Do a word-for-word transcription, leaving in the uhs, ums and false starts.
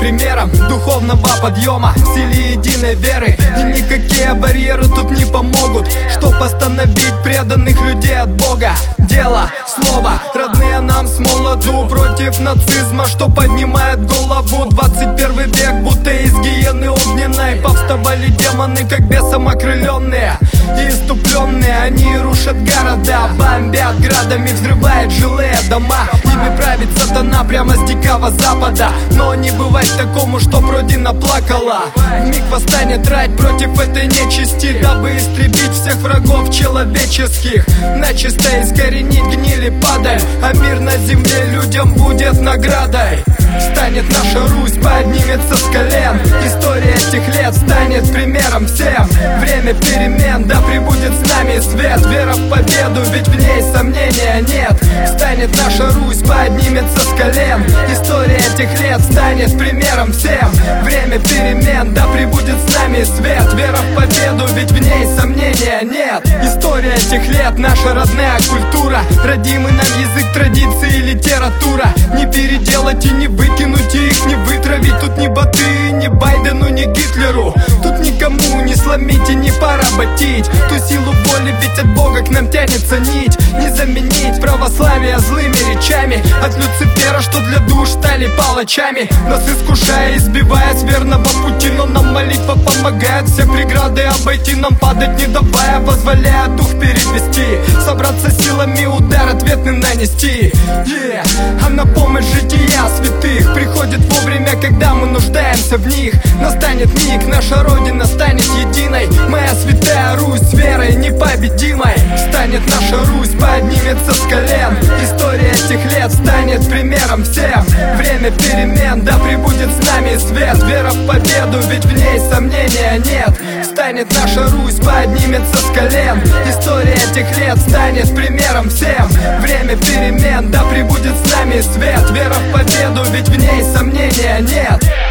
примером духовного подъема, в силе единой веры. И никакие барьеры тут не помогут, чтоб остановить преданных людей от Бога. Дело, слово, родные нам с молоду, против нацизма, что поднимает голову. Двадцать первый век, будто из гиены огненной повставали демоны, как бесом окрыленные и иступленные. Они рушат города, бомбят градами, взрывают жилые дома. Ими правит сатана прямо с дикого запада. Но не бывает такому, чтоб родина плакала. Вмиг восстанет рать против этой нечисти, дабы истребить всех врагов человеческих, начисто искоренить гнили падаль, а мир на земле людям будет наградой. Станет наша Русь, поднимется с колен. История этих лет станет примером всем. Время перемен, да пребудет с нами свет. Вера в победу, ведь в ней сомнения нет. Станет наша Русь, поднимется с колен. История этих лет станет примером всем. Время перемен, да пребудет с нами свет. Вера в победу, ведь в ней сомнения нет. История этих лет, наша родная культура. Родимый нам язык, традиции и литература. Не переделать и не выкинуть, и их не вытравить. Тут ни Баты, ни Байдену, ни Гитлеру. Тут никому не сломить и не поработить. Ту силу воли, ведь от Бога к нам тянется нить. Не заменить православие злыми речами от Люцифера, что для душ стали палачами. Нас искушая, избивая с верного пути, но нам молитва помогает все преграды обойти. Нам падать не давая, позволяя дух перевести. Собраться силами, удар ответный нанести. yeah. А на помощь жития святых приходит вовремя, когда мы нуждаемся в них. Настанет миг, наша Родина станет единой. Моя святая Русь с верой непобедимой. Станет наша Русь, поднимется с колен. История этих лет станет примером всем. Время перемен, да пребудет с нами свет. Вера в победу, ведь в ней сомнения нет. Станет наша Русь, поднимется с колен. История этих лет станет примером всем. Время перемен, да пребудет с нами свет. Вера в победу, ведь в ней сомнения нет.